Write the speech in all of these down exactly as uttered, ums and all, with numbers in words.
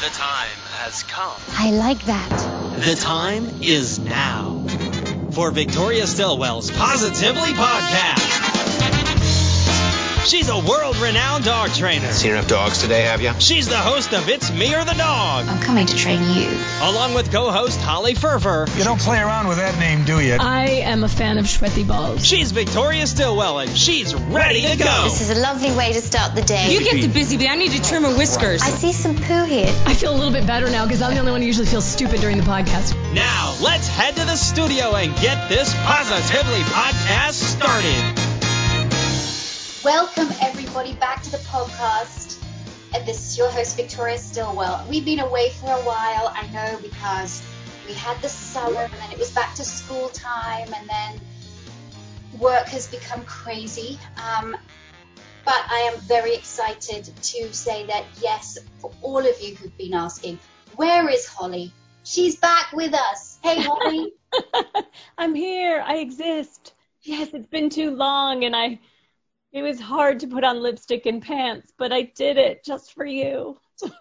The time has come. I like that. The time is now for Victoria Stilwell's Positively Podcast. She's a world-renowned dog trainer. Seen enough dogs today, have you? She's the host of It's Me or the Dog. I'm coming to train you. Along with co-host Holly Ferfer. You don't play around with that name, do you? I am a fan of sweaty balls. She's Victoria Stilwell, and she's ready to go. This is a lovely way to start the day. You get the busy bee. I need to trim her whiskers. I see some poo here. I feel a little bit better now because I'm the only one who usually feels stupid during the podcast. Now, let's head to the studio and get this Positively Podcast started. Welcome, everybody, back to the podcast. And this is your host, Victoria Stilwell. We've been away for a while, I know, because we had the summer, and then it was back to school time, and then work has become crazy. Um, but I am very excited to say that, yes, for all of you who've been asking, where is Holly? She's back with us. Hey, Holly. I'm here. I exist. Yes, it's been too long, and I... It was hard to put on lipstick and pants, but I did it just for you.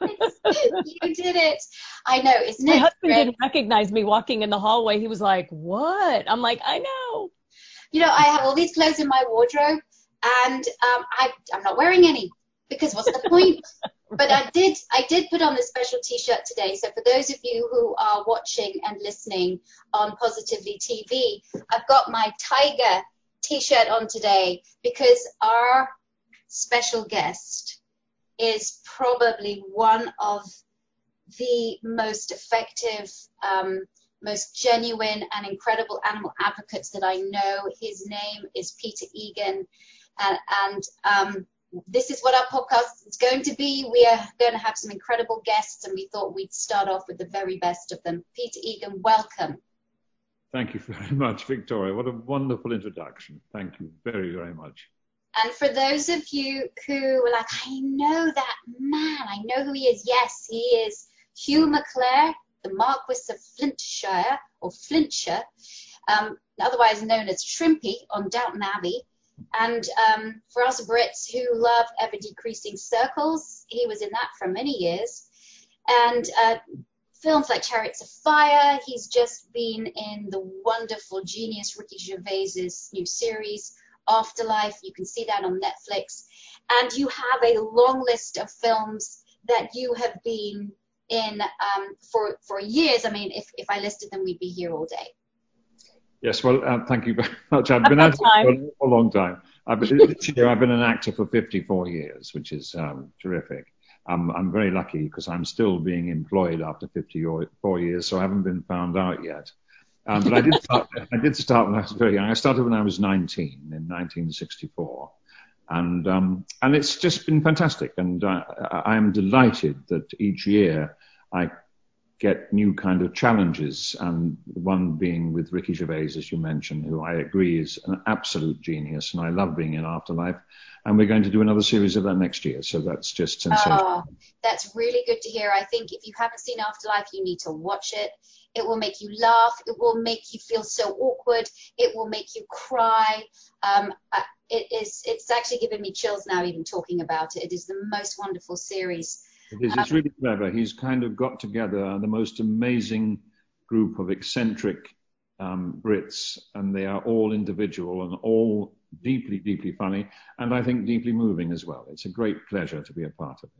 You did it. I know, isn't it? My husband great? didn't recognize me walking in the hallway. He was like, what? I'm like, I know. You know, I have all these clothes in my wardrobe, and um, I, I'm not wearing any, because what's the point? But I did I did put on this special T-shirt today. So for those of you who are watching and listening on Positively T V, I've got my Tiger T-shirt on today because our special guest is probably one of the most effective, um, most genuine and incredible animal advocates that I know. His name is Peter Egan, and, and um, this is what our podcast is going to be. We are going to have some incredible guests, and we thought we'd start off with the very best of them. Peter Egan, welcome. Thank you very much, Victoria. What a wonderful introduction. Thank you very, very much. And for those of you who are like, I know that man, I know who he is. Yes, he is Hugh McClare, the Marquis of Flintshire, or Flintshire, um, otherwise known as Shrimpy on Downton Abbey. And um, for us Brits who love ever-decreasing circles, he was in that for many years. And uh, films like Chariots of Fire. He's just been in the wonderful, genius Ricky Gervais's new series, Afterlife. You can see that on Netflix. And you have a long list of films that you have been in um, for for years. I mean, if, if I listed them, we'd be here all day. Yes, well, uh, thank you very much. I've been at it for a long time. I've been, this year, I've been an actor for fifty-four years, which is um, terrific. Um, I'm very lucky because I'm still being employed after fifty-four years, so I haven't been found out yet. Um, but I did start, I did start when I was very young. I started when I was nineteen, in nineteen sixty-four. And um, and it's just been fantastic. And uh, I am delighted that each year I get new kind of challenges, and one being with Ricky Gervais, as you mentioned, who I agree is an absolute genius, and I love being in Afterlife. And we're going to do another series of that next year, so that's just sensational. Oh, that's really good to hear. I think if you haven't seen Afterlife, you need to watch it. It will make you laugh. It will make you feel so awkward. It will make you cry. Um, it is. It's actually giving me chills now even talking about it. It is the most wonderful series. It is. It's really clever. He's kind of got together the most amazing group of eccentric um, Brits, and they are all individual and all deeply, deeply funny, and I think deeply moving as well. It's a great pleasure to be a part of it.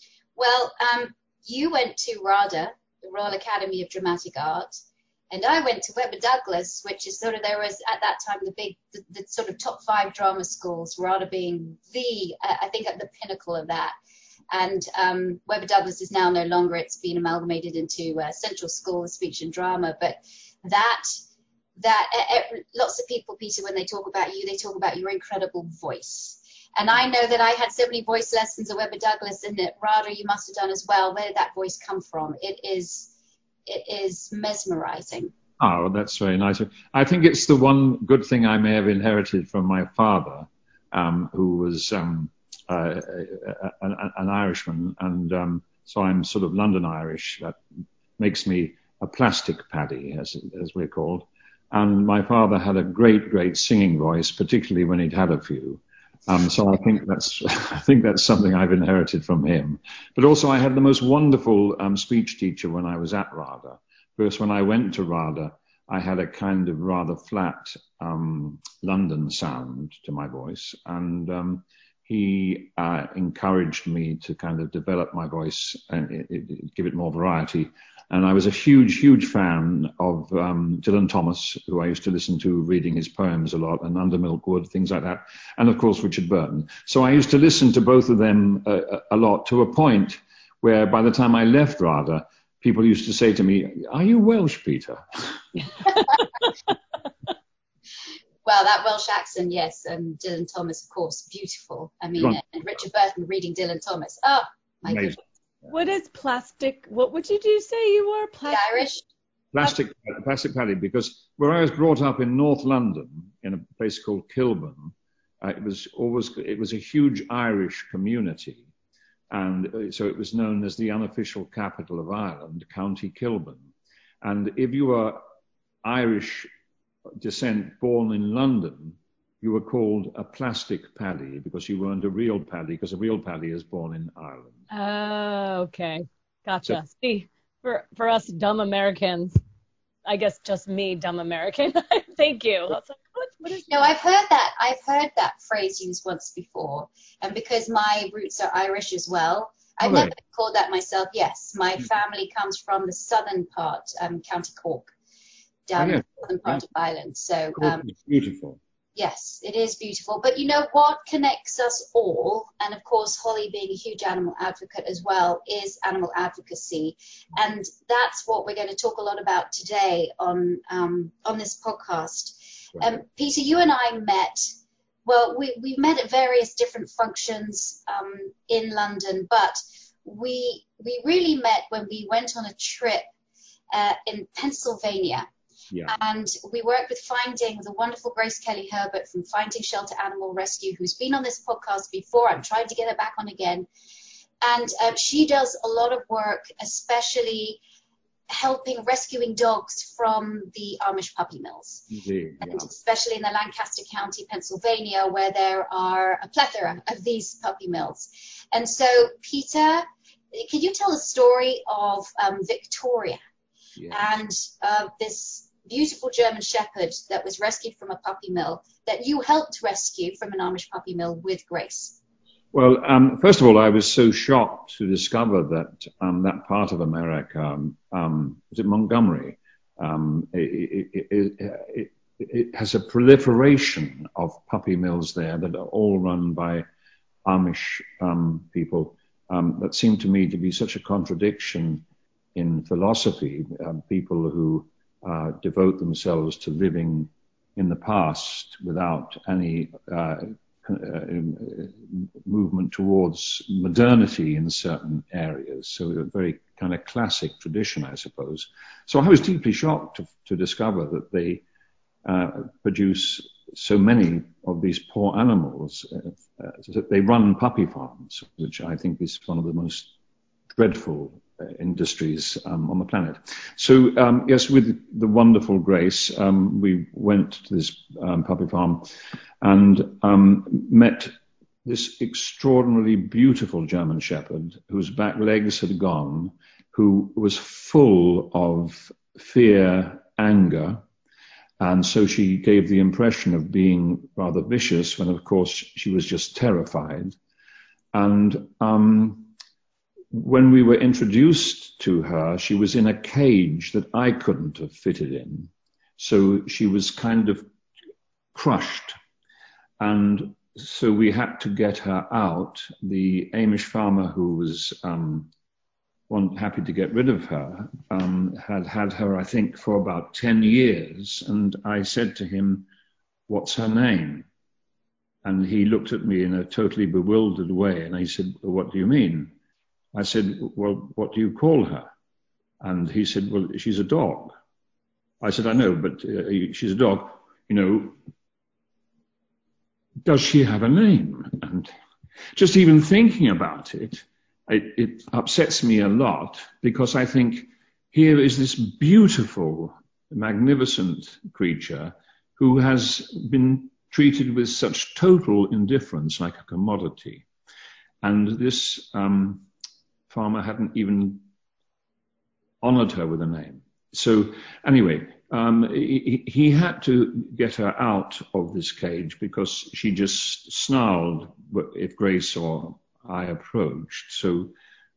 Well, um, you went to RADA, the Royal Academy of Dramatic Art, and I went to Webber Douglas, which is sort of, there was at that time the big, the, the sort of top five drama schools, RADA being the, uh, I think at the pinnacle of that. And um, Webber Douglas is now no longer, it's been amalgamated into uh, Central School of Speech and Drama, but that, that uh, lots of people, Peter, when they talk about you, they talk about your incredible voice. And I know that I had so many voice lessons at Webber Douglas, and at RADA you must have done as well. Where did that voice come from? It is, it is mesmerizing. Oh, well, that's very nice. I think it's the one good thing I may have inherited from my father, um, who was um, uh, an, an Irishman, and um, so I'm sort of London Irish. That makes me a plastic Paddy, as as we're called. And my father had a great, great singing voice, particularly when he'd had a few. Um, so I think that's I think that's something I've inherited from him. But also I had the most wonderful um, speech teacher when I was at RADA. Because when I went to RADA, I had a kind of rather flat um, London sound to my voice, and um, he uh, encouraged me to kind of develop my voice and it, it, give it more variety. And I was a huge, huge fan of um, Dylan Thomas, who I used to listen to reading his poems a lot, and Under Milkwood, things like that. And of course, Richard Burton. So I used to listen to both of them a, a lot, to a point where by the time I left RADA, people used to say to me, "Are you Welsh, Peter?" Well, that Welsh accent, yes. And Dylan Thomas, of course, beautiful. I mean, Right. and Richard Burton reading Dylan Thomas. Oh, my Amazing. goodness. What is plastic? What would you do say you were? The Plastic. Irish. Plastic, plastic paddy, because where I was brought up in North London, in a place called Kilburn, uh, it was always, it was a huge Irish community. And uh, so it was known as the unofficial capital of Ireland, County Kilburn. And if you were Irish descent born in London, you were called a plastic paddy because you weren't a real paddy, because a real paddy is born in Ireland. Oh, okay. Gotcha. So- See, for, for us dumb Americans, I guess just me, dumb American. Thank you. I was like, what, what is No, that? I've heard that. I've heard that phrase used once before. And because my roots are Irish as well, I've Oh, never right. called that myself. Yes, my family comes from the southern part, um, County Cork, down Oh, yeah. in the southern part of Ireland. So, Cork um, is beautiful. yes, it is beautiful. But you know what connects us all, and of course, Holly being a huge animal advocate as well, is animal advocacy. And that's what we're going to talk a lot about today on um, on this podcast. Um, Peter, you and I met, well, we, we met at various different functions um, in London, but we we really met when we went on a trip uh, in Pennsylvania. Yeah. And we worked with Finding, the wonderful Grace Kelly Herbert from Finding Shelter Animal Rescue, who's been on this podcast before. I'm trying to get her back on again. And um, she does a lot of work, especially helping rescuing dogs from the Amish puppy mills, Indeed, and yeah. especially in the Lancaster County, Pennsylvania, where there are a plethora of these puppy mills. And so, Peter, can you tell the story of um, Victoria Yeah. and uh, this beautiful German Shepherd that was rescued from a puppy mill that you helped rescue from an Amish puppy mill with Grace? Well, um, first of all, I was so shocked to discover that um, that part of America, um, um, was it Montgomery, um, it, it, it, it, it has a proliferation of puppy mills there that are all run by Amish um, people. Um, that seemed to me to be such a contradiction in philosophy. Um, people who uh, devote themselves to living in the past without any uh, Uh, movement towards modernity in certain areas. So a very kind of classic tradition, I suppose. So I was deeply shocked to, to discover that they uh, produce so many of these poor animals. Uh, uh, they run puppy farms, which I think is one of the most dreadful uh, industries um, on the planet. So um, yes, with the wonderful Grace, um, we went to this um, puppy farm and um, met this extraordinarily beautiful German Shepherd whose back legs had gone, who was full of fear, anger, and so she gave the impression of being rather vicious when, of course, she was just terrified. And um, when we were introduced to her, she was in a cage that I couldn't have fitted in. So she was kind of crushed. And so we had to get her out. The Amish farmer who was um, one, happy to get rid of her um, had had her, I think, for about ten years. And I said to him, "What's her name?" And he looked at me in a totally bewildered way. And I said, "What do you mean?" I said, "Well, what do you call her?" And he said, "Well, she's a dog." I said, "I know, but uh, she's a dog. You know, does she have a name?" And just even thinking about it, it, it upsets me a lot, because I think here is this beautiful, magnificent creature who has been treated with such total indifference, like a commodity. And this um, farmer hadn't even honored her with a name. So anyway, um, he, he had to get her out of this cage because she just snarled if Grace or I approached. So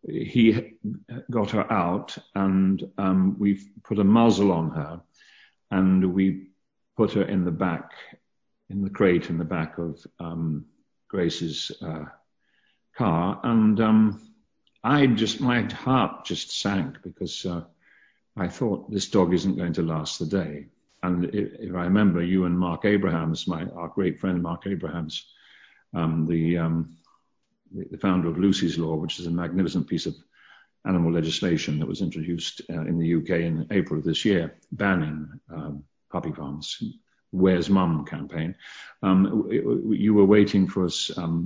he got her out, and um, we put a muzzle on her, and we put her in the back, in the crate in the back of um, Grace's uh, car. And um, I just, my heart just sank because uh, I thought this dog isn't going to last the day. And if, if I remember, you and Mark Abrahams, my our great friend Mark Abrahams, um, the, um, the the founder of Lucy's Law, which is a magnificent piece of animal legislation that was introduced uh, in the U K in April of this year, banning um, puppy farms. Where's Mum campaign. Um, you were waiting for us um,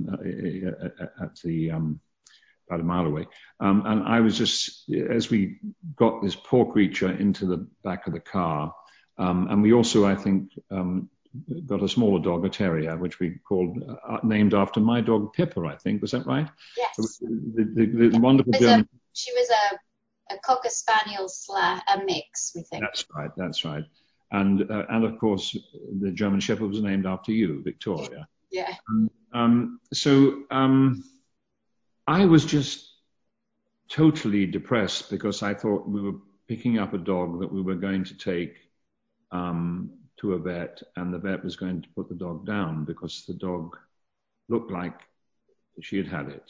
at the um, about a mile away, um, and I was just, as we got this poor creature into the back of the car, um, and we also, I think, um, got a smaller dog, a terrier, which we called, uh, named after my dog Pippa, I think. Was that right? Yes. The, the, the, the wonderful German. A, she was a, a Cocker Spaniel slash a mix, we think. That's right. That's right. And uh, and of course, the German Shepherd was named after you, Victoria. Yeah. Um, um, so um, I was just totally depressed because I thought we were picking up a dog that we were going to take um, to a vet, and the vet was going to put the dog down because the dog looked like she had had it.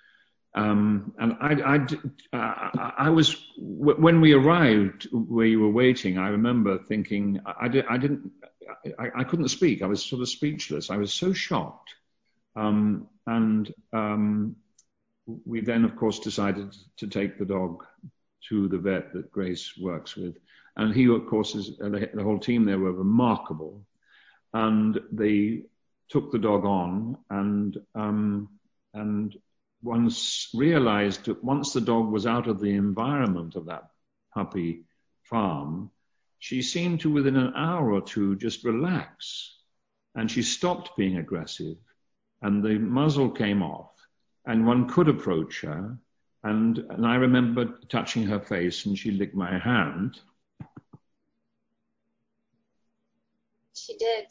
Um, and I, I, I, I was, when we arrived where you were waiting, I remember thinking, I, did, I didn't, I, I couldn't speak. I was sort of speechless. I was so shocked. Um, and um, we then, of course, decided to take the dog to the vet that Grace works with. And he, of course, is, the, the whole team there were remarkable. And they took the dog on, and um, and once realized that once the dog was out of the environment of that puppy farm, she seemed to, within an hour or two, just relax. And she stopped being aggressive, and the muzzle came off, and one could approach her. And, and I remember touching her face, and she licked my hand. She did.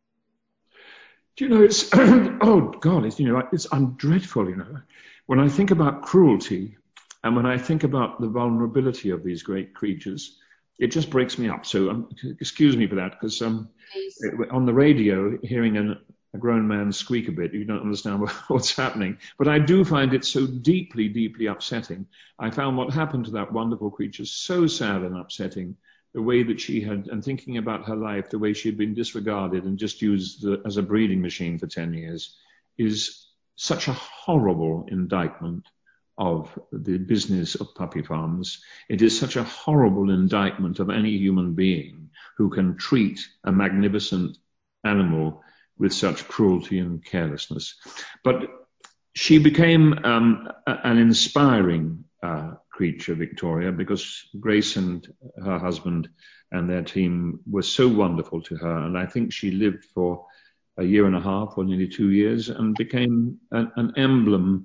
Do you know, it's, oh God, it's, you know, it's, I'm dreadful, you know. When I think about cruelty and when I think about the vulnerability of these great creatures, it just breaks me up. So um, excuse me for that, because um, on the radio, hearing an, a grown man squeak a bit, you don't understand what, what's happening. But I do find it so deeply, deeply upsetting. I found what happened to that wonderful creature so sad and upsetting. The way that she had, and thinking about her life, the way she had been disregarded and just used the, as a breeding machine for ten years, is such a horrible indictment of the business of puppy farms. It is such a horrible indictment of any human being who can treat a magnificent animal with such cruelty and carelessness. But she became um, a, an inspiring uh, creature, Victoria, because Grace and her husband and their team were so wonderful to her. And I think she lived for a year and a half or nearly two years and became an, an emblem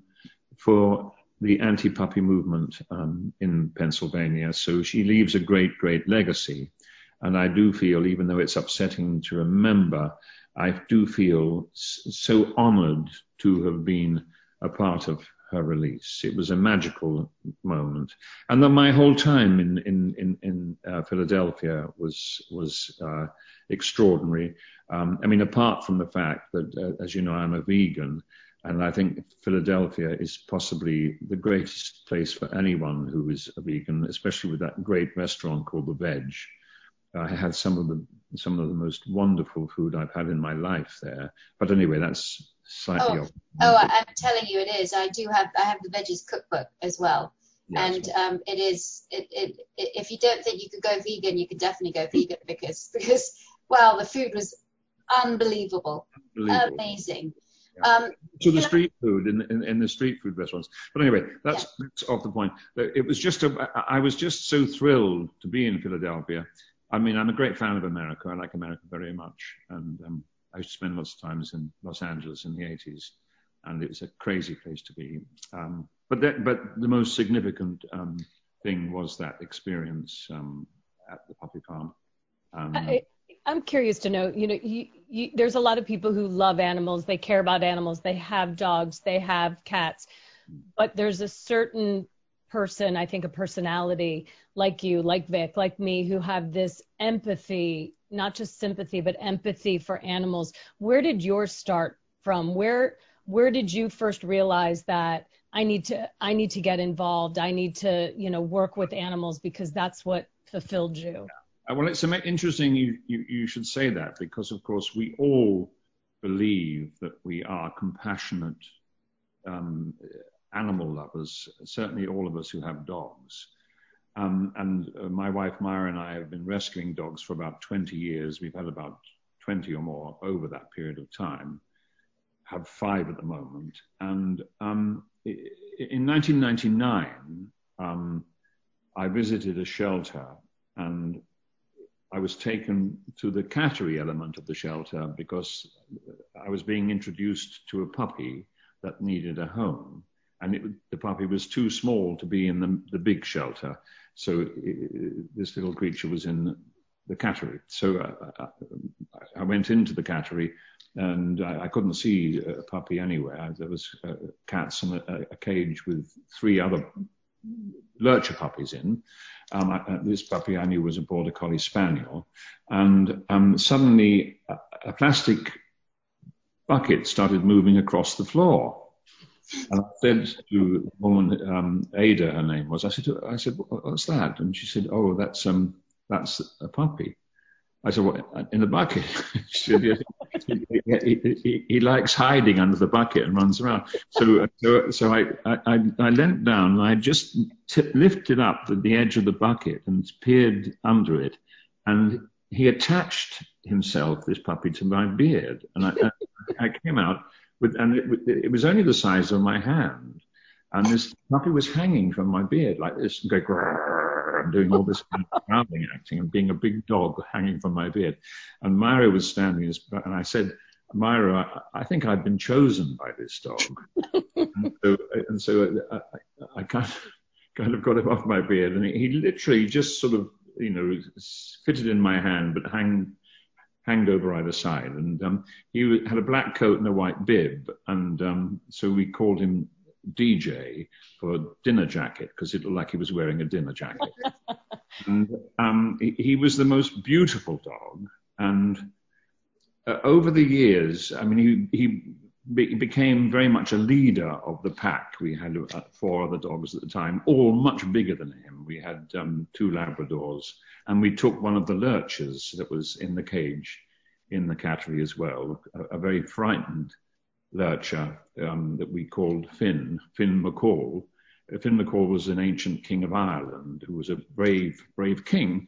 for the anti-puppy movement um, in Pennsylvania. So she leaves a great, great legacy. And I do feel, even though it's upsetting to remember, I do feel so honored to have been a part of her release. It was a magical moment. And then my whole time in, in, in, in uh, Philadelphia was, was uh, extraordinary. Um, I mean, apart from the fact that, uh, as you know, I'm a vegan, and I think Philadelphia is possibly the greatest place for anyone who is a vegan, especially with that great restaurant called The Veg. I had some of the some of the most wonderful food I've had in my life there. But anyway, that's slightly oh, off. Oh, I'm telling you, it is. I do have I have the Veggies cookbook as well, yes, and um, it is. It, it, it if you don't think you could go vegan, you could definitely go vegan because because well, the food was unbelievable, unbelievable. amazing. Yeah. Um, so the street food in, in in the street food restaurants. But anyway, that's, yeah. that's off the point. It was just a, I was just so thrilled to be in Philadelphia. I mean, I'm a great fan of America. I like America very much, and um, I used to spend lots of times in Los Angeles in the eighties, and it's a crazy place to be. Um, but that, but the most significant um, thing was that experience um, at the puppy farm. Um, I, I'm curious to know, you know, you, you, there's a lot of people who love animals, they care about animals, they have dogs, they have cats, but there's a certain person, I think a personality like you, like Vic, like me, who have this empathy, not just sympathy, but empathy for animals. Where did yours start from? Where where did you first realize that I need to I need to get involved, I need to, you know, work with animals because that's what fulfilled you? Well, it's interesting you, you, you should say that, because, of course, we all believe that we are compassionate um, animal lovers, certainly all of us who have dogs. Um, and uh, my wife, Myra, and I have been rescuing dogs for about twenty years. We've had about twenty or more over that period of time, have five at the moment. And um, in nineteen ninety-nine, um, I visited a shelter, and I was taken to the cattery element of the shelter because I was being introduced to a puppy that needed a home. And it, the puppy was too small to be in the, the big shelter. So it, this little creature was in the cattery. So uh, I went into the cattery, and I, I couldn't see a puppy anywhere. There was uh, cats in a, a cage with three other lurcher puppies in. Um, I, this puppy I knew was a Border Collie Spaniel. And um, suddenly a, a plastic bucket started moving across the floor. And I said to the woman, um, Ada, her name was, I said, I said, what's that? And she said, oh, that's um, that's a puppy. I said, what, in the bucket? She said, yes, he, he, he, he likes hiding under the bucket and runs around. So, so, so I, I, I leant down and I just t- lifted up the, the edge of the bucket and peered under it. And he attached himself, this puppy, to my beard. And I, I came out with, and it, it was only the size of my hand. And this puppy was hanging from my beard like this, and going, grrr, and doing all this kind of growling acting and being a big dog hanging from my beard. And Myra was standing, and I said, Myra, I, I think I've been chosen by this dog. and so, and so I, I kind, of, kind of got him off my beard, and he literally just sort of, you know, fitted in my hand, but hang, hanged over either side. And um, he had a black coat and a white bib, and um, so we called him D J for dinner jacket, because it looked like he was wearing a dinner jacket. And um, he, he was the most beautiful dog. And uh, over the years, I mean, he, he be, became very much a leader of the pack. We had uh, four other dogs at the time, all much bigger than him. We had um, two Labradors, and we took one of the lurchers that was in the cage in the cattery as well, a, a very frightened lurcher um, that we called Finn, Finn McCall. Uh, Finn McCall was an ancient king of Ireland who was a brave, brave king.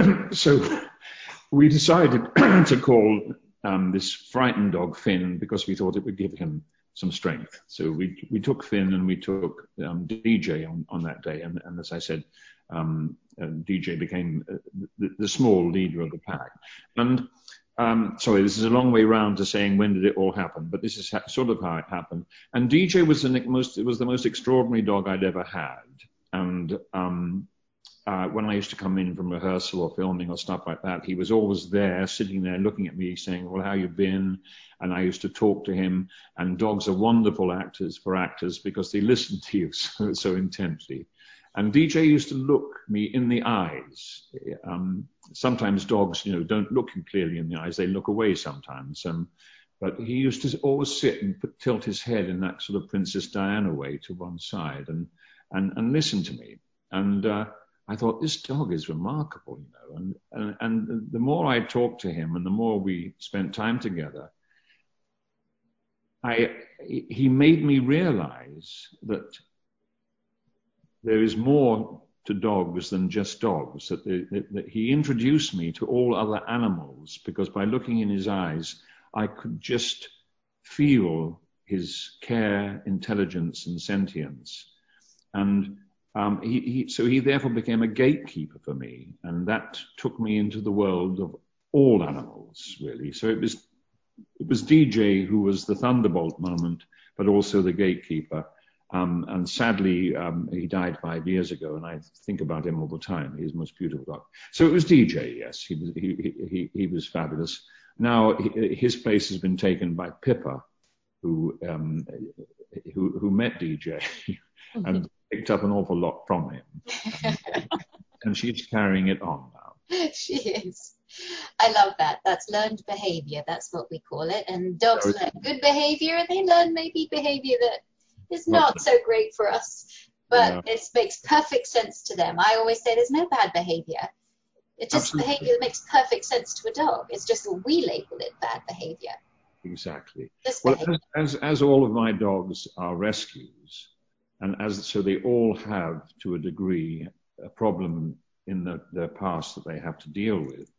So we decided to call um, this frightened dog Finn because we thought it would give him some strength. So we we took Finn and we took um, D J on, on that day. And, and as I said, um, uh, D J became uh, the, the small leader of the pack. And Um, sorry, this is a long way round to saying when did it all happen, but this is ha- sort of how it happened. And D J was the most, it was the most extraordinary dog I'd ever had. And um, uh, when I used to come in from rehearsal or filming or stuff like that, he was always there, sitting there, looking at me, saying, "Well, how you been?" And I used to talk to him. And dogs are wonderful actors for actors because they listen to you so, so intensely. And D J used to look me in the eyes. Um, sometimes dogs, you know, don't look you clearly in the eyes. They look away sometimes. Um, but he used to always sit and put, tilt his head in that sort of Princess Diana way to one side and and, and listen to me. And uh, I thought, this dog is remarkable, you know. And, and, and the more I talked to him and the more we spent time together, I he made me realize that there is more to dogs than just dogs, that, they, that, that he introduced me to all other animals, because by looking in his eyes, I could just feel his care, intelligence, and sentience. And um, he, he, so he therefore became a gatekeeper for me, and that took me into the world of all animals, really. So it was it was D J who was the thunderbolt moment, but also the gatekeeper. Um, and sadly, um, he died five years ago, and I think about him all the time. He's the most beautiful dog. So it was D J, yes. He was, he, he, he was fabulous. Now he, his place has been taken by Pippa, who um, who, who met D J and picked up an awful lot from him. And she's carrying it on now. She is. I love that. That's learned behavior. That's what we call it. And dogs Oh, learn good behavior, and they learn maybe behavior that is not so great for us, but Yeah. it makes perfect sense to them. I always say there's no bad behavior. It's just Absolutely. behavior that makes perfect sense to a dog. It's just that we label it bad behavior. Exactly. This Well, behavior. as, as as all of my dogs are rescues, and as so they all have to a degree a problem in the, their past that they have to deal with,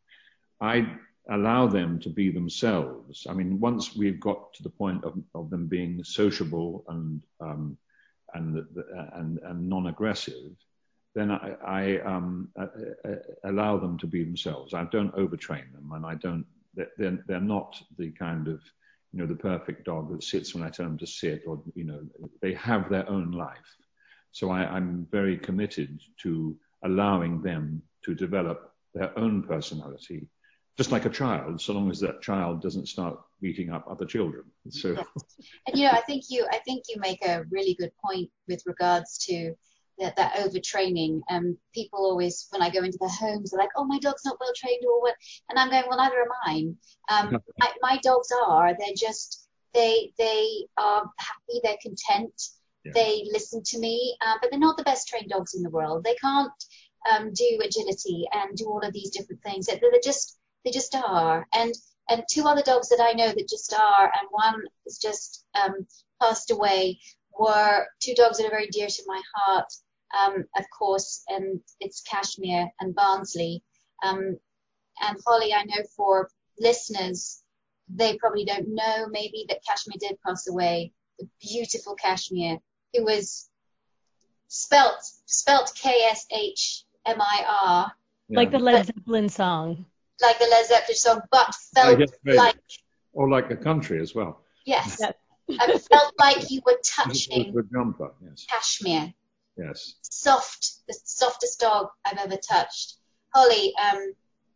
I allow them to be themselves. I mean, once we've got to the point of, of them being sociable and um, and and, and non-aggressive, then I, I um, uh, uh, allow them to be themselves. I don't overtrain them, and I don't. They're they're not the kind of, you know, the perfect dog that sits when I tell them to sit, or, you know, they have their own life. So I, I'm very committed to allowing them to develop their own personality, just like a child, so long as that child doesn't start beating up other children. So, And you know, I think you, I think you make a really good point with regards to that, that overtraining. Um, people always, when I go into their homes, they're like, "Oh, my dog's not well trained," or what, and I'm going, "Well, neither am mine." Um, my, my dogs are. They're just, they, they are happy. They're content. Yeah. They listen to me, uh, but they're not the best trained dogs in the world. They can't um, do agility and do all of these different things. They're, they're just, they just are. And and two other dogs that I know that just are, and one is just um, passed away, were two dogs that are very dear to my heart, um, of course, and it's Kashmir and Barnsley. Um, and Holly, I know for listeners, they probably don't know maybe that Kashmir did pass away. The beautiful Kashmir, who was spelt spelt K S H M I R, Like the yeah. Led Zeppelin song. like the Led Zeppelin song, but felt yes, very. like, Or like a country as well. yes, Yes. I felt like you were It's touching a jumper, yes, Kashmir. yes. Soft, the softest dog I've ever touched. Holly, um,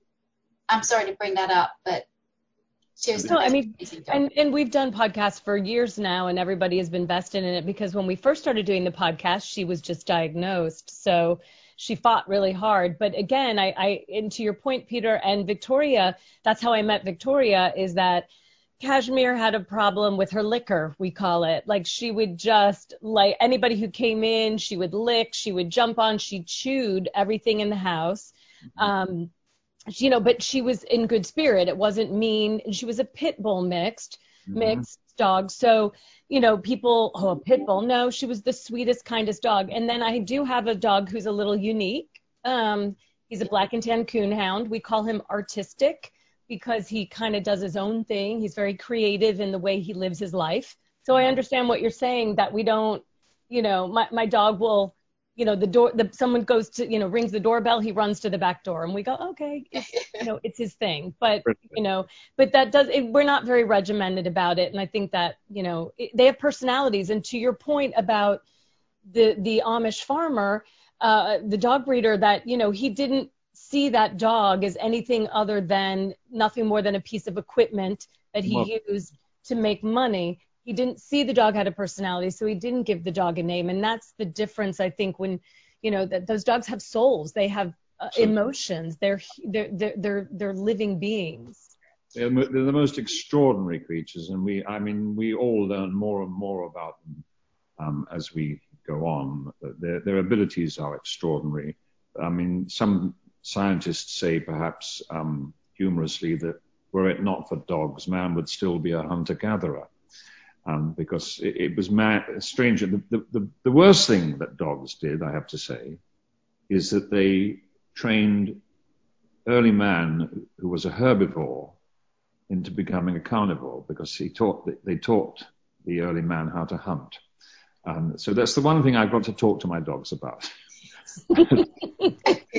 I'm sorry to bring that up, but she was the No, I most mean, amazing dog. and, and we've done podcasts for years now, and everybody has been vested in it, because when we first started doing the podcast, she was just diagnosed. So she fought really hard. But again, I, I and to your point, Peter, and Victoria, that's how I met Victoria, is that Kashmir had a problem with her liquor, we call it. Like, she would just, like, anybody who came in, she would lick, she would jump on, she chewed everything in the house. Um, you know, but she was in good spirit. It wasn't mean. And she was a pit bull mixed, Mm-hmm. mixed dog. So, you know, people, oh, a pit bull. No, she was the sweetest, kindest dog. And then I do have a dog who's a little unique. Um, he's a black and tan coonhound. We call him artistic because he kind of does his own thing. He's very creative in the way he lives his life. So I understand what you're saying, that we don't, you know, my, my dog will, you know, the door, the, someone goes to, you know, rings the doorbell, he runs to the back door, and we go, okay, it's, you know, it's his thing. But, you know, but that does, it, we're not very regimented about it. And I think that, you know, it, they have personalities. And to your point about the, the Amish farmer, uh, the dog breeder, that, you know, he didn't see that dog as anything other than nothing more than a piece of equipment that he Well, used to make money. He didn't see the dog had a personality, so he didn't give the dog a name. And that's the difference, I think, when, you know, that those dogs have souls. They have uh, emotions. They're, they're, they're, they're, they're living beings. They're, mo- they're the most extraordinary creatures, and we, I mean, we all learn more and more about them um, as we go on. Their, their abilities are extraordinary. I mean, some scientists say, perhaps um, humorously, that were it not for dogs, man would still be a hunter-gatherer. Um, because it, it was mad, strange. The, the, the worst thing that dogs did, I have to say, is that they trained early man, who was a herbivore, into becoming a carnivore, because he taught, they taught the early man how to hunt. Um, so that's the one thing I've got to talk to my dogs about. But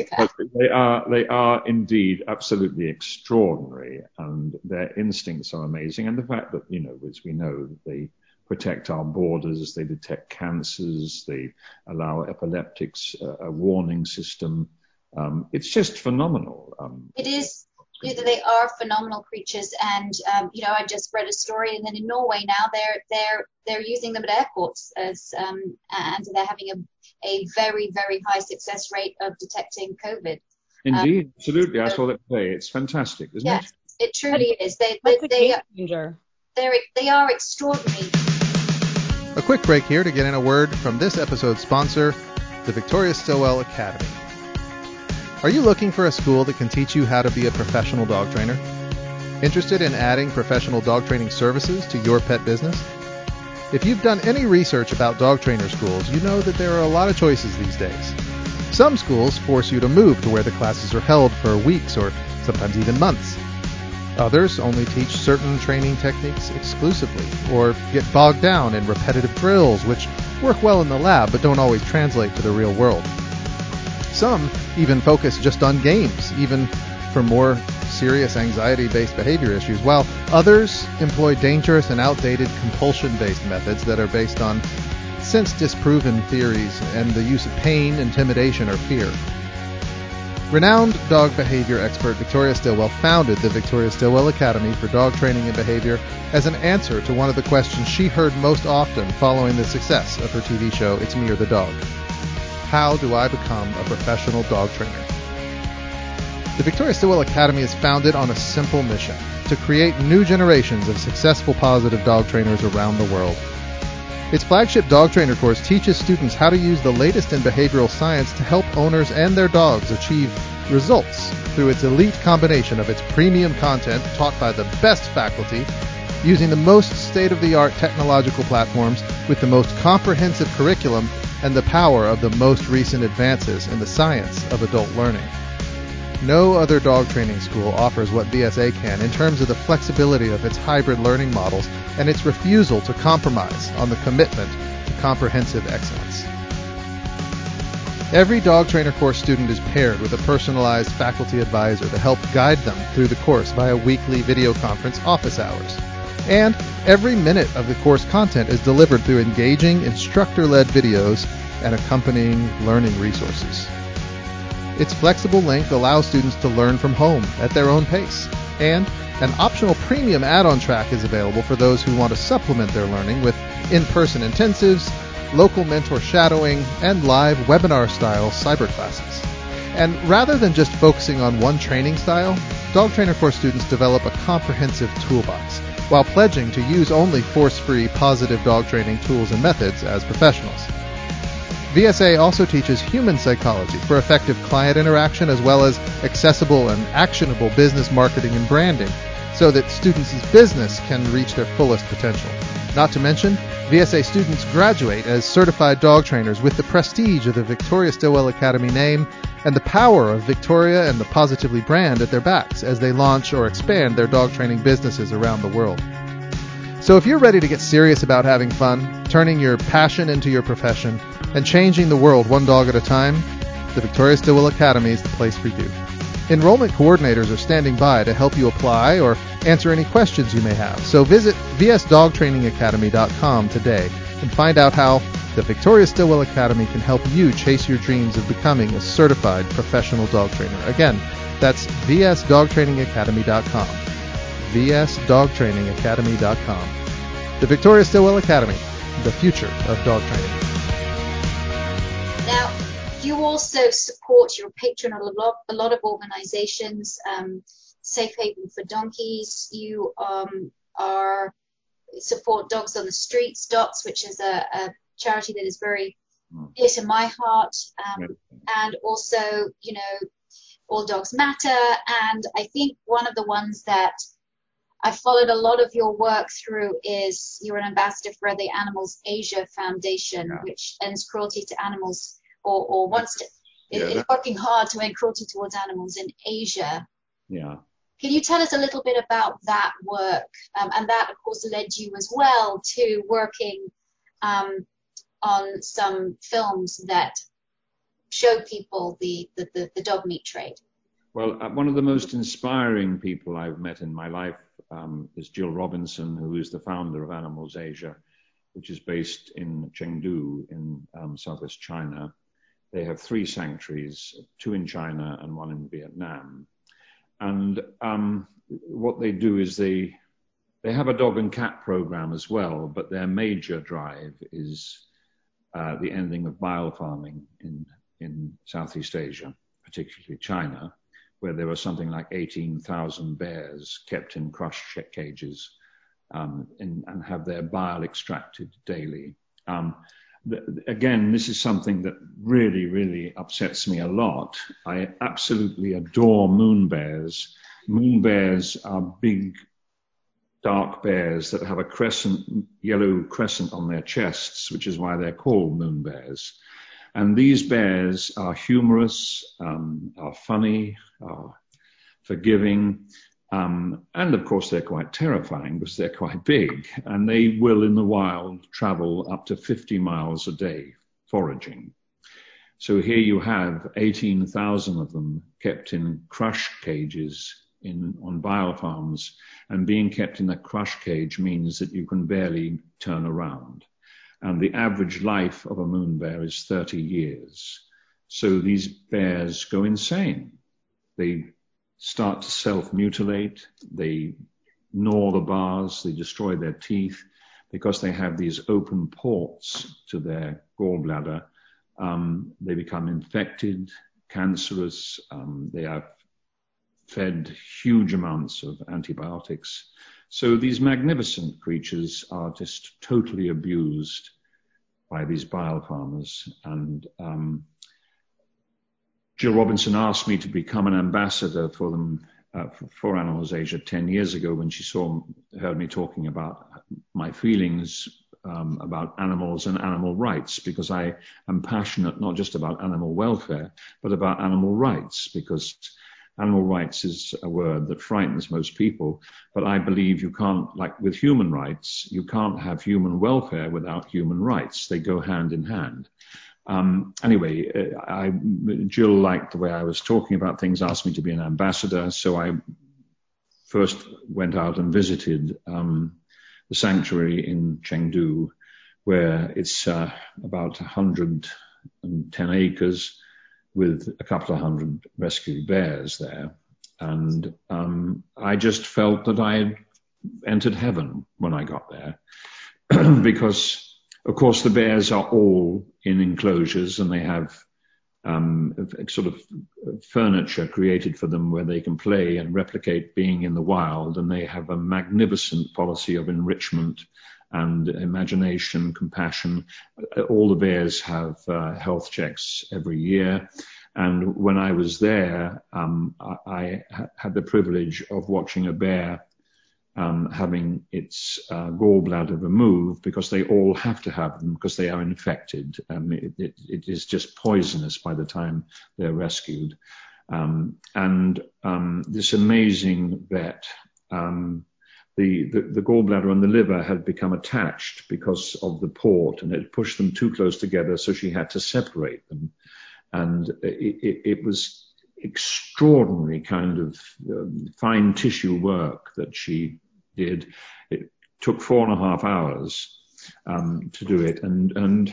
they are they are indeed absolutely extraordinary, and their instincts are amazing. And the fact that, you know, as we know, they protect our borders, they detect cancers, they allow epileptics a, a warning system. Um, it's just phenomenal. Um, it is. They are phenomenal creatures, and um, you know, I just read a story, and then in Norway now they're they're they're using them at airports as um, and they're having a a very very high success rate of detecting COVID. Indeed, um, absolutely. I so, saw that today. It's fantastic, isn't yes, it? It truly is. They That's they, a they game changer. they're they are extraordinary. A quick break here to get in a word from this episode's sponsor, the Victoria Stilwell Academy. Are you looking for a school that can teach you how to be a professional dog trainer? Interested in adding professional dog training services to your pet business? If you've done any research about dog trainer schools, you know that there are a lot of choices these days. Some schools force you to move to where the classes are held for weeks or sometimes even months. Others only teach certain training techniques exclusively, or get bogged down in repetitive drills which work well in the lab but don't always translate to the real world. Some even focus just on games, even for more serious anxiety-based behavior issues, while others employ dangerous and outdated compulsion-based methods that are based on since disproven theories and the use of pain, intimidation, or fear. Renowned dog behavior expert Victoria Stilwell founded the Victoria Stilwell Academy for Dog Training and Behavior as an answer to one of the questions she heard most often following the success of her T V show, It's Me or the Dog. How do I become a professional dog trainer? The Victoria Stilwell Academy is founded on a simple mission: to create new generations of successful positive dog trainers around the world. Its flagship dog trainer course teaches students how to use the latest in behavioral science to help owners and their dogs achieve results through its elite combination of its premium content taught by the best faculty, using the most state-of-the-art technological platforms with the most comprehensive curriculum and the power of the most recent advances in the science of adult learning. No other dog training school offers what V S A can in terms of the flexibility of its hybrid learning models and its refusal to compromise on the commitment to comprehensive excellence. Every dog trainer course student is paired with a personalized faculty advisor to help guide them through the course via weekly video conference office hours. And every minute of the course content is delivered through engaging instructor-led videos and accompanying learning resources. Its flexible length allows students to learn from home at their own pace, and an optional premium add-on track is available for those who want to supplement their learning with in-person intensives, local mentor shadowing, and live webinar-style cyber classes. And rather than just focusing on one training style, dog trainer course students develop a comprehensive toolbox, while pledging to use only force-free positive dog training tools and methods as professionals. V S A also teaches human psychology for effective client interaction, as well as accessible and actionable business marketing and branding, so that students' business can reach their fullest potential. Not to mention, V S A students graduate as certified dog trainers with the prestige of the Victoria Stilwell Academy name and the power of Victoria and the Positively brand at their backs as they launch or expand their dog training businesses around the world. So if you're ready to get serious about having fun, turning your passion into your profession, and changing the world one dog at a time, the Victoria Stilwell Academy is the place for you. Enrollment coordinators are standing by to help you apply or answer any questions you may have. So visit v s dog training academy dot com today and find out how the Victoria Stilwell Academy can help you chase your dreams of becoming a certified professional dog trainer. Again, that's v s dog training academy dot com. v s dog training academy dot com. The Victoria Stilwell Academy, the future of dog training. Now, you also support, you're a patron of a lot, a lot of organizations, um, Safe Haven for Donkeys. You um, are support Dogs on the Streets, D O T S, which is a, a charity that is very dear to my heart. Um, and also, you know, All Dogs Matter. And I think one of the ones that I followed a lot of your work through is you're an ambassador for the Animals Asia Foundation, yeah. which ends cruelty to animals, or, or wants to, yeah, is working hard to end cruelty towards animals in Asia. Yeah. Can you tell us a little bit about that work? Um, and that, of course, led you as well to working um, on some films that show people the, the, the, the dog meat trade. Well, uh, one of the most inspiring people I've met in my life um, is Jill Robinson, who is the founder of Animals Asia, which is based in Chengdu in um, southwest China. They have three sanctuaries, two in China and one in Vietnam. And um, what they do is they they have a dog and cat program as well, but their major drive is uh, the ending of biofarming in, in Southeast Asia, particularly China, where there were something like eighteen thousand bears kept in crush cages um, in, and have their bile extracted daily. Um, Again, this is something that really, really upsets me a lot. I absolutely adore moon bears. Moon bears are big, dark bears that have a crescent, yellow crescent on their chests, which is why they're called moon bears. And these bears are humorous, um, are funny, are forgiving. Um, and of course, they're quite terrifying because they're quite big, and they will in the wild travel up to fifty miles a day foraging. So here you have eighteen thousand of them kept in crush cages in, on biofarms, and being kept in a crush cage means that you can barely turn around. And the average life of a moon bear is thirty years. So these bears go insane. They start to self-mutilate, they gnaw the bars, they destroy their teeth because they have these open ports to their gallbladder. Um, they become infected, cancerous, um, they are fed huge amounts of antibiotics. So these magnificent creatures are just totally abused by these biofarmers. And um, Jill Robinson asked me to become an ambassador for them, uh, for, for Animals Asia ten years ago when she saw, heard me talking about my feelings um, about animals and animal rights, because I am passionate not just about animal welfare, but about animal rights, because animal rights is a word that frightens most people. But I believe you can't, like with human rights, you can't have human welfare without human rights. They go hand in hand. Um, anyway, I, Jill liked the way I was talking about things, asked me to be an ambassador. So I first went out and visited um, the sanctuary in Chengdu, where it's uh, about one hundred ten acres with a couple of hundred rescued bears there. And um, I just felt that I had entered heaven when I got there because, of course, the bears are all in enclosures, and they have um, sort of furniture created for them where they can play and replicate being in the wild. And they have a magnificent policy of enrichment and imagination, compassion. All the bears have uh, health checks every year. And when I was there, um, I, I had the privilege of watching a bear Um, having its uh, gallbladder removed, because they all have to have them because they are infected. Um, it, it, it is just poisonous by the time they're rescued. Um, and um, this amazing vet, um, the, the, the gallbladder and the liver had become attached because of the port, and it pushed them too close together, so she had to separate them. And it, it, it was extraordinary kind of um, fine tissue work that she did. It took four and a half hours um, to do it, and and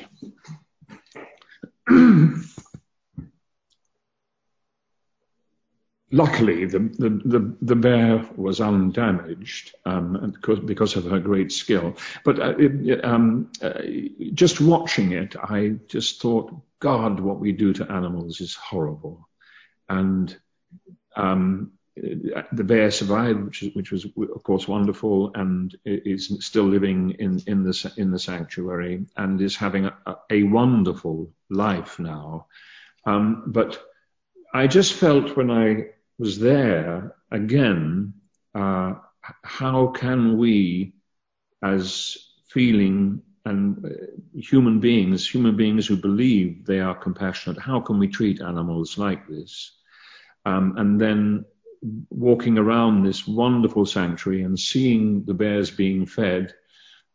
luckily the, the the the bear was undamaged um, and because, because of her great skill. But uh, it, um, uh, just watching it, I just thought, God, what we do to animals is horrible. And um, the bear survived, which, is, which was, of course, wonderful, and is still living in, in, the, in the sanctuary and is having a, a wonderful life now. Um, but I just felt when I was there, again, uh, how can we, as feeling and human beings, human beings who believe they are compassionate, how can we treat animals like this? Um, and then walking around this wonderful sanctuary and seeing the bears being fed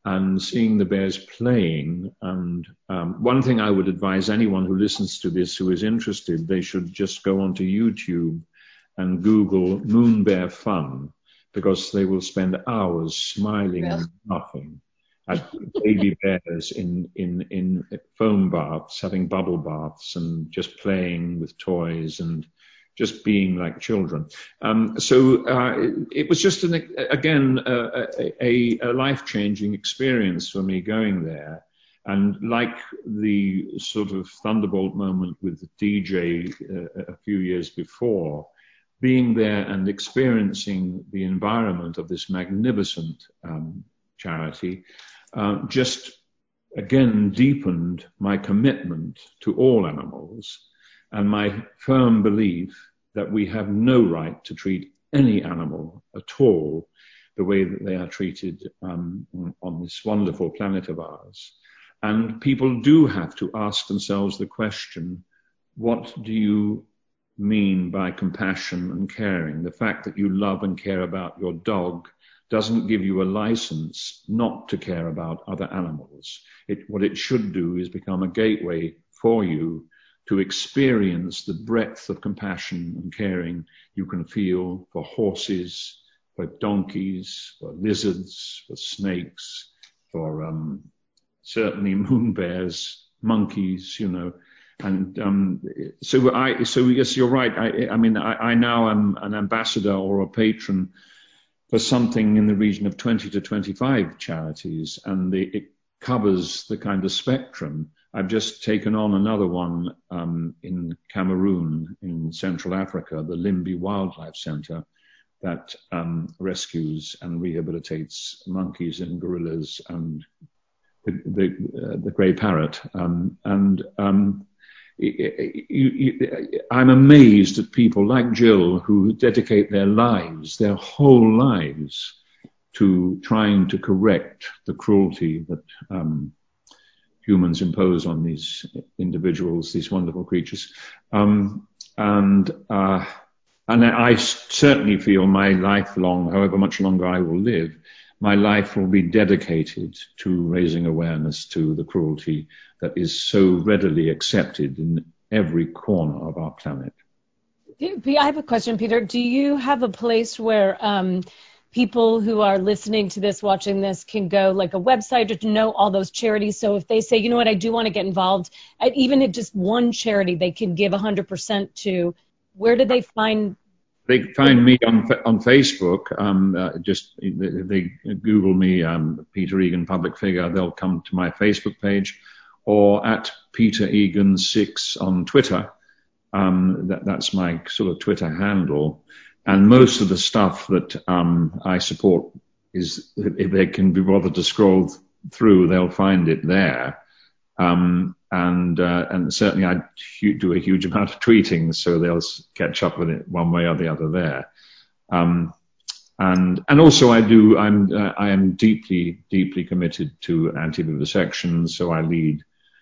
and seeing the bears playing. And um, one thing I would advise anyone who listens to this who is interested, they should just go onto YouTube and Google Moon Bear Fun, because they will spend hours smiling yeah. and laughing at baby bears in, in, in foam baths, having bubble baths and just playing with toys and just being like children. Um, so uh, it, it was just, an, again, uh, a, a life-changing experience for me going there. And like the sort of thunderbolt moment with D J uh, a few years before, being there and experiencing the environment of this magnificent um, charity uh, just, again, deepened my commitment to all animals and my firm belief that we have no right to treat any animal at all the way that they are treated um, on this wonderful planet of ours. And people do have to ask themselves the question, what do you mean by compassion and caring? The fact that you love and care about your dog doesn't give you a license not to care about other animals. It, what it should do is become a gateway for you to experience the breadth of compassion and caring you can feel for horses, for donkeys, for lizards, for snakes, for um, certainly moon bears, monkeys, you know. And um, so I, so yes, you're right. I, I mean, I, I now am an ambassador or a patron for something in the region of twenty to twenty-five charities, and the, it covers the kind of spectrum. I've just taken on another one um, in Cameroon, in Central Africa, the Limbi Wildlife Center, that um, rescues and rehabilitates monkeys and gorillas and the the, uh, the grey parrot. Um, and um, you, you, I'm amazed at people like Jill who dedicate their lives, their whole lives, to trying to correct the cruelty that um, humans impose on these individuals, these wonderful creatures. Um, and uh, and I certainly feel my lifelong, however much longer I will live, my life will be dedicated to raising awareness to the cruelty that is so readily accepted in every corner of our planet. I have a question, Peter. Do you have a place where um, people who are listening to this, watching this, can go, like a website, to know all those charities? So if they say, you know what, I do want to get involved, and even if just one charity they can give one hundred percent to, where do they find? They find me on on Facebook. Um, uh, just if they Google me, um, Peter Egan, public figure, they'll come to my Facebook page, or at Peter Egan six on Twitter. Um, that, that's my sort of Twitter handle. And most of the stuff that um, I support is, if they can be bothered to scroll through, they'll find it there. Um, and uh, and certainly I do a huge amount of tweeting, so they'll catch up with it one way or the other there. Um, and and also I do I'm uh, I am deeply deeply committed to anti-vivisection, so I lead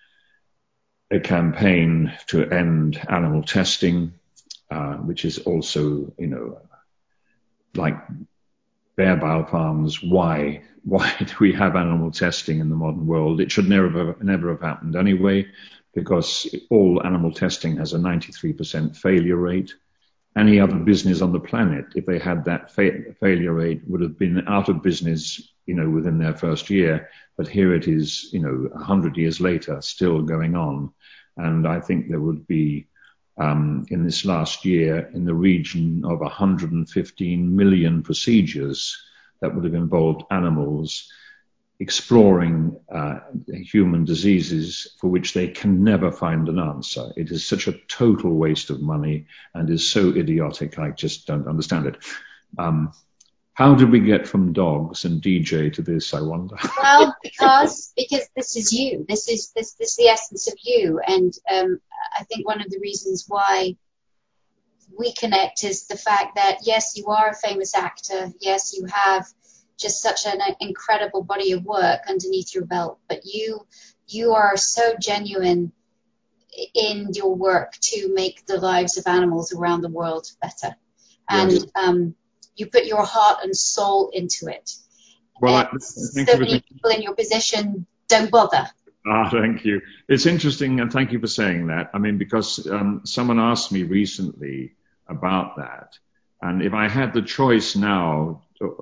a campaign to end animal testing, uh, which is also, you know, like bear biofarms. Why? Why do we have animal testing in the modern world? It should never, never have happened anyway, because all animal testing has a ninety-three percent failure rate. Any other business on the planet, if they had that fa- failure rate, would have been out of business, you know, within their first year. But here it is, you know, a hundred years later, still going on. And I think there would be, um, in this last year, in the region of one hundred fifteen million procedures that would have involved animals exploring uh, human diseases for which they can never find an answer. It is such a total waste of money and is so idiotic, I just don't understand it. Um, how did we get from dogs and D J to this, I wonder? Well, because because this is you. This is this this is the essence of you. And um, I think one of the reasons why we connect is the fact that, yes, you are a famous actor. Yes, you have just such an incredible body of work underneath your belt, but you you are so genuine in your work to make the lives of animals around the world better. And yes. um, you put your heart and soul into it. Well, and I, so many people in your position don't bother. Ah, thank you. It's interesting, and thank you for saying that. I mean, because um, someone asked me recently about that, and if I had the choice now,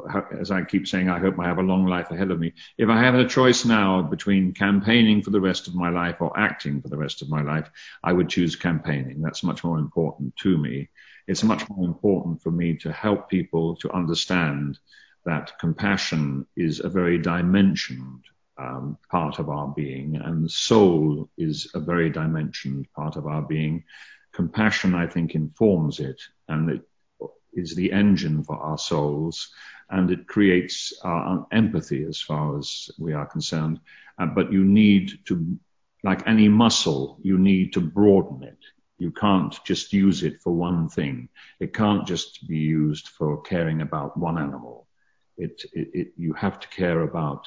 as I keep saying, I hope I have a long life ahead of me. If I have a choice now between campaigning for the rest of my life or acting for the rest of my life, I would choose campaigning. That's much more important to me. It's much more important for me to help people to understand that compassion is a very dimensioned um, part of our being, and the soul is a very dimensioned part of our being. Compassion, I think, informs it, and it is the engine for our souls, and it creates our empathy as far as we are concerned. Uh, but you need to, like any muscle, you need to broaden it. You can't just use it for one thing. It can't just be used for caring about one animal. It, it, it, you have to care about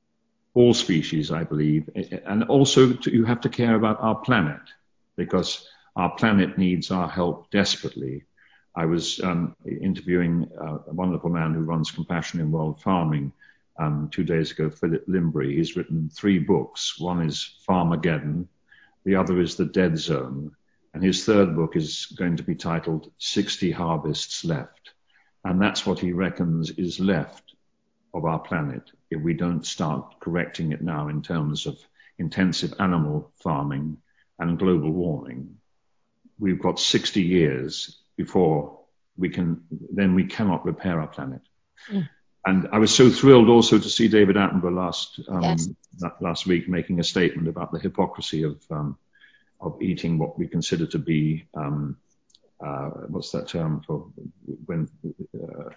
all species, I believe, and also to, you have to care about our planet, because our planet needs our help desperately. I was um, interviewing uh, a wonderful man who runs Compassion in World Farming um, two days ago, Philip Limbry. He's written three books. One is Farmageddon, the other is The Dead Zone, and his third book is going to be titled sixty Harvests Left. And that's what he reckons is left of our planet if we don't start correcting it now in terms of intensive animal farming and global warming. We've got sixty years before we can, then we cannot repair our planet. Mm. And I was so thrilled also to see David Attenborough last um, yes. last week making a statement about the hypocrisy of um, of eating what we consider to be um, uh, what's that term for when uh,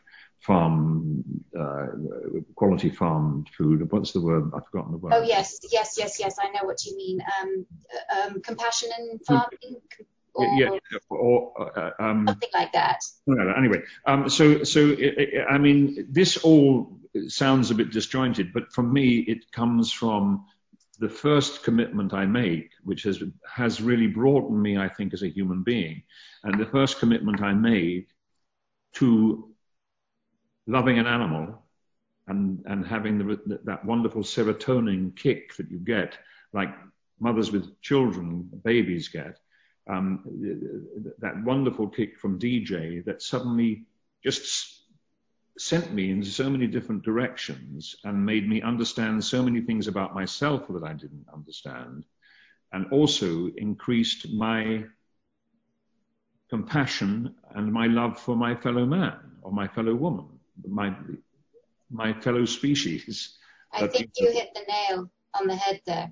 farm uh, quality farmed food? What's the word? I've forgotten the word. Oh yes, yes, yes, yes. I know what you mean. Um, um, compassion in farming. Or, yeah, or uh, um, something like that. Anyway, um, so so it, it, I mean, this all sounds a bit disjointed, but for me, it comes from the first commitment I make, which has has really broadened me, I think, as a human being, and the first commitment I made to loving an animal and and having the, that wonderful serotonin kick that you get, like mothers with children, babies get. Um, that wonderful kick from D J that suddenly just sent me into so many different directions and made me understand so many things about myself that I didn't understand, and also increased my compassion and my love for my fellow man or my fellow woman, my my fellow species. I think you hit the nail on the head there.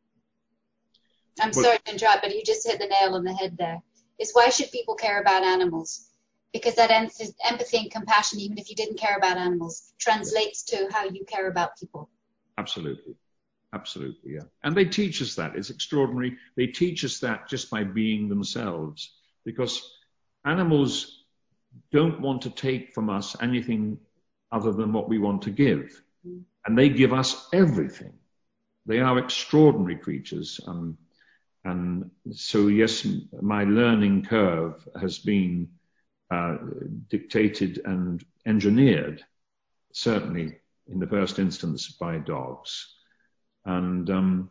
I'm well, sorry to interrupt, but you just hit the nail on the head there. Is why should people care about animals? Because that empathy and compassion, even if you didn't care about animals, translates to how you care about people. Absolutely. Absolutely, yeah. And they teach us that. It's extraordinary. They teach us that just by being themselves. Because animals don't want to take from us anything other than what we want to give. Mm. And they give us everything. They are extraordinary creatures. Um, And so, yes, my learning curve has been uh, dictated and engineered, certainly in the first instance, by dogs. And um,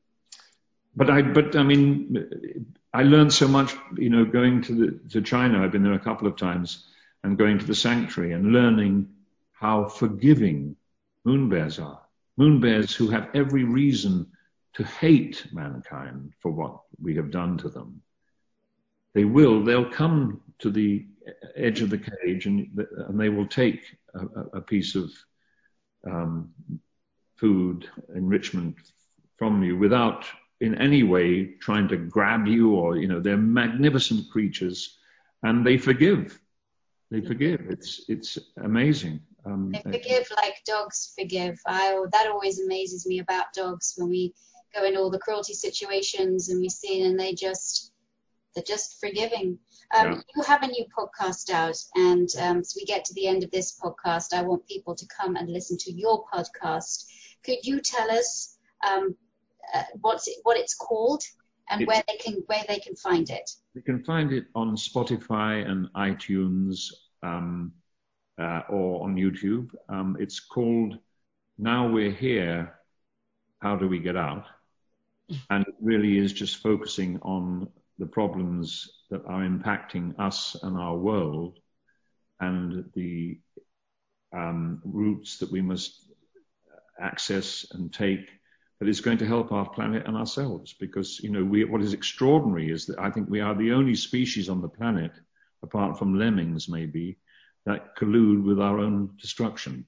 but I, but I mean, I learned so much, you know, going to the to China. I've been there a couple of times, and going to the sanctuary and learning how forgiving moon bears are. Moon bears who have every reason to hate mankind for what we have done to them. They will, they'll come to the edge of the cage and, and they will take a, a piece of um, food, enrichment from you without in any way trying to grab you or, you know, they're magnificent creatures and they forgive. They forgive. It's, it's amazing. Um, they forgive like dogs forgive. I, that always amazes me about dogs when we go into all the cruelty situations and we see and they just they're just forgiving. Um, yeah. You have a new podcast out, and um, as we get to the end of this podcast, I want people to come and listen to your podcast. Could you tell us um, uh, what's it, what it's called and it's, where they can where they can find it? You can find it on Spotify and iTunes um, uh, or on YouTube. Um, it's called now we're here, how do we get out? And it really is just focusing on the problems that are impacting us and our world, and the um, routes that we must access and take that is going to help our planet and ourselves. Because, you know, we, what is extraordinary is that I think we are the only species on the planet, apart from lemmings maybe, that collude with our own destruction.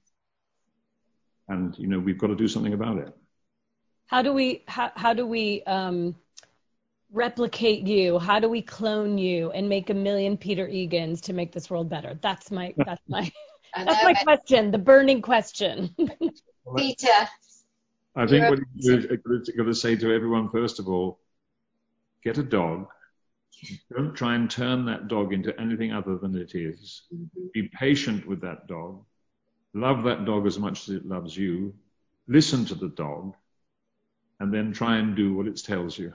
And, you know, we've got to do something about it. How do we, how, how do we um, replicate you? How do we clone you and make a million Peter Egans to make this world better? That's my, that's my, that's my question, the burning question. Peter. I think what you've got to say to everyone, first of all, get a dog. Don't try and turn that dog into anything other than it is. Mm-hmm. Be patient with that dog. Love that dog as much as it loves you. Listen to the dog. And then try and do what it tells you.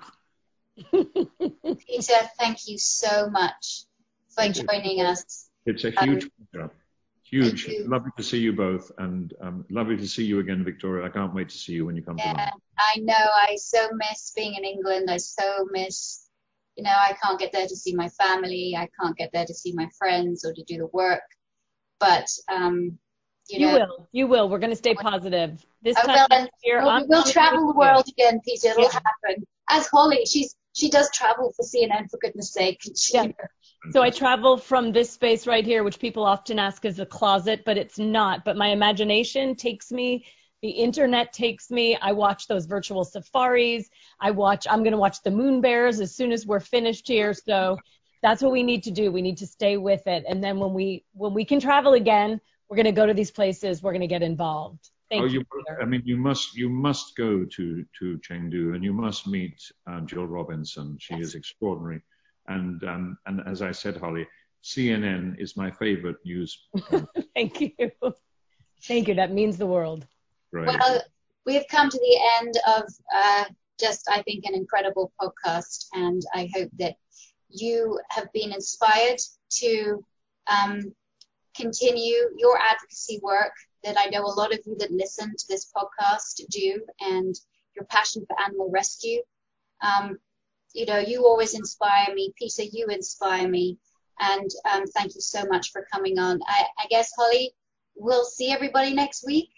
Peter, thank you so much for joining us. It's a huge um, pleasure. Huge. Lovely to see you both, and um, lovely to see you again, Victoria. I can't wait to see you when you come yeah, to London. I know. I so miss being in England. I so miss, you know, I can't get there to see my family. I can't get there to see my friends or to do the work. But, um, you know. You will. You will. We're going to stay positive. This I time will, next year, we'll, I'm we'll travel the world again, Peter. It'll yeah. happen. As Holly, she's she does travel for C N N, for goodness sake. She, yeah. So I travel from this space right here, which people often ask is a closet, but it's not. But my imagination takes me. The internet takes me. I watch those virtual safaris. I watch. I'm going to watch the moon bears as soon as we're finished here. So that's what we need to do. We need to stay with it. And then when we when we can travel again, we're going to go to these places. We're going to get involved. Thank oh, you. you I mean, you must you must go to to Chengdu, and you must meet uh, Jill Robinson. She yes. is extraordinary. And um, and as I said, Holly, C N N is my favorite news. Thank you. Thank you. That means the world. Right. Well, we have come to the end of uh, just, I think, an incredible podcast. And I hope that you have been inspired to um, continue your advocacy work that I know a lot of you that listen to this podcast do, and your passion for animal rescue. Um, You know, you always inspire me. Peter, you inspire me. And um, thank you so much for coming on. I, I guess, Holly, we'll see everybody next week.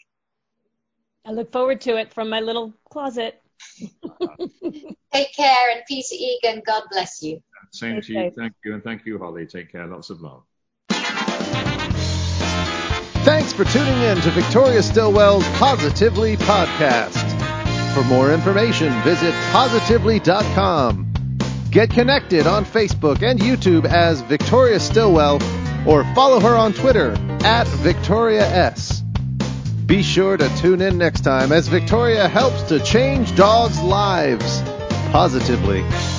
I look forward to it from my little closet. Take care. And Peter Egan, God bless you. Same to you. Thank you. And thank you, Holly. Take care. Lots of love. Thanks for tuning in to Victoria Stilwell's Positively Podcast. For more information, visit positively dot com. Get connected on Facebook and YouTube as Victoria Stilwell, or follow her on Twitter at Victoria S. Be sure to tune in next time as Victoria helps to change dogs' lives positively.